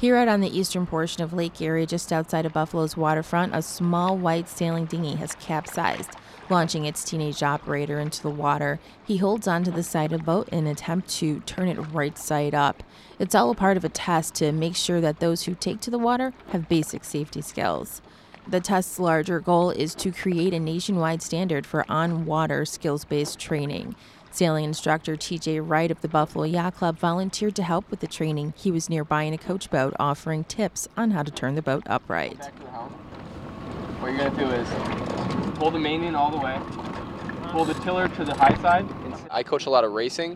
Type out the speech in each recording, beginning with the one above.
Here out on the eastern portion of Lake Erie, just outside of Buffalo's waterfront, a small white sailing dinghy has capsized, launching its teenage operator into the water. He holds onto the side of the boat in an attempt to turn it right side up. It's all a part of a test to make sure that those who take to the water have basic safety skills. The test's larger goal is to create a nationwide standard for on-water skills-based training. Sailing instructor T.J. Wright of the Buffalo Yacht Club volunteered to help with the training. He was nearby in a coach boat offering tips on how to turn the boat upright. Back to the helm. What you're going to do is pull the main in all the way, pull the tiller to the high side. I coach a lot of racing.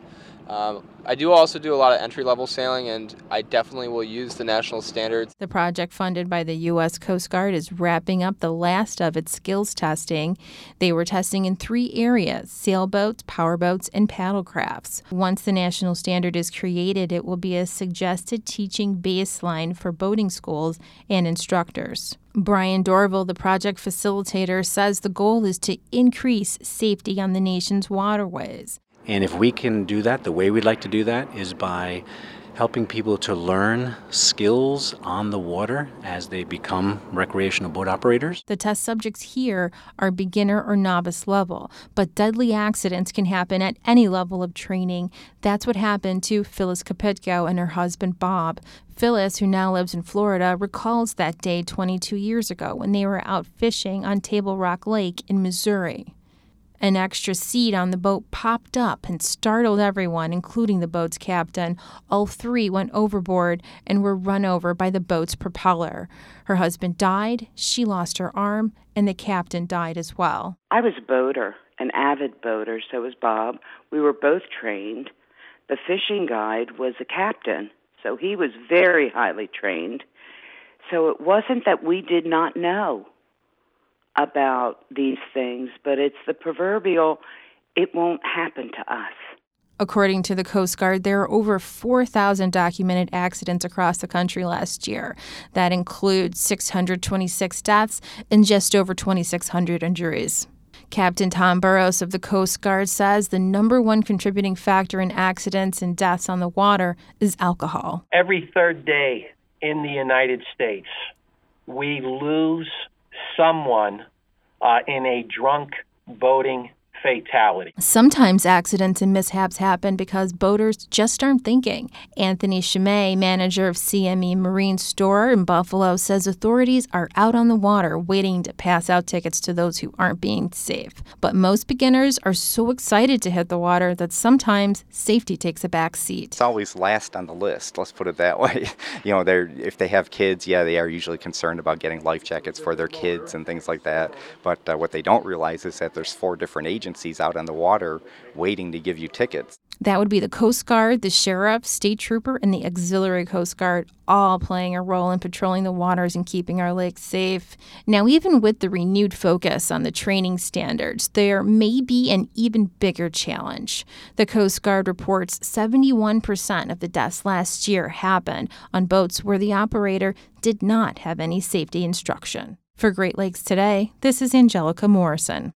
I do also do a lot of entry-level sailing, and I definitely will use the national standards. The project, funded by the U.S. Coast Guard, is wrapping up the last of its skills testing. They were testing in 3 areas: sailboats, powerboats, and paddlecrafts. Once the national standard is created, it will be a suggested teaching baseline for boating schools and instructors. Brian Dorville, the project facilitator, says the goal is to increase safety on the nation's waterways. And if we can do that, the way we'd like to do that is by helping people to learn skills on the water as they become recreational boat operators. The test subjects here are beginner or novice level, but deadly accidents can happen at any level of training. That's what happened to Phyllis Kopitko and her husband Bob. Phyllis, who now lives in Florida, recalls that day 22 years ago when they were out fishing on Table Rock Lake in Missouri. An extra seat on the boat popped up and startled everyone, including the boat's captain. All 3 went overboard and were run over by the boat's propeller. Her husband died, she lost her arm, and the captain died as well. I was a boater, an avid boater, so was Bob. We were both trained. The fishing guide was a captain, so he was very highly trained. So it wasn't that we did not know about these things, but it's the proverbial, it won't happen to us. According to the Coast Guard, there are over 4,000 documented accidents across the country last year. That includes 626 deaths and just over 2,600 injuries. Captain Tom Burrows of the Coast Guard says the number one contributing factor in accidents and deaths on the water is alcohol. Every third day in the United States, we lose someone in a drunk boating fatality. Sometimes accidents and mishaps happen because boaters just aren't thinking. Anthony Chimay, manager of CME Marine Store in Buffalo, says authorities are out on the water waiting to pass out tickets to those who aren't being safe. But most beginners are so excited to hit the water that sometimes safety takes a back seat. It's always last on the list, let's put it that way. If they have kids, they are usually concerned about getting life jackets for their kids and things like that. But what they don't realize is that there's 4 different agencies out on the water waiting to give you tickets. That would be the Coast Guard, the Sheriff, State Trooper, and the Auxiliary Coast Guard, all playing a role in patrolling the waters and keeping our lakes safe. Now, even with the renewed focus on the training standards, there may be an even bigger challenge. The Coast Guard reports 71% of the deaths last year happened on boats where the operator did not have any safety instruction. For Great Lakes Today, this is Angelica Morrison.